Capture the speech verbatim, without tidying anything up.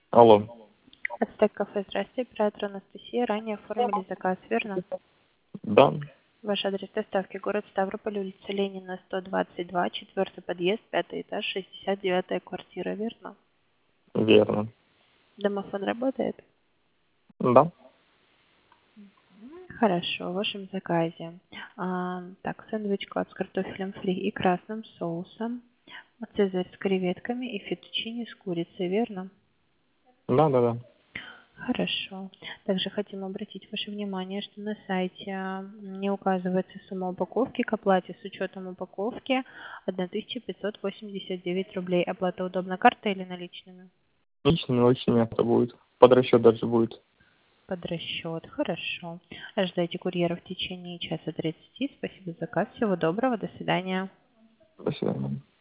Алло. Ацтек кафе, здравствуйте, оператор Анастасия. Ранее оформили заказ, верно? Да, Ваш адрес доставки город Ставрополь, улица Ленина, сто двадцать два, четвертый подъезд, пятый этаж, шестьдесят девятая квартира, верно? верно. Домофон работает? Да. Хорошо, в вашем заказе. А, так, сэндвич клаб с картофелем фри и красным соусом, цезарь с креветками и фетучини с курицей, верно? Да, да, да. Хорошо. Также хотим обратить ваше внимание, что на сайте м, не указывается сумма упаковки. К оплате с учетом упаковки тысяча пятьсот восемьдесят девять рублей. Оплата удобна картой или наличными? Лично очень это будет. Под расчет даже будет. Под расчет. Хорошо. Ожидайте курьера в течение часа тридцати. Спасибо за заказ. Всего доброго. До свидания. До свидания.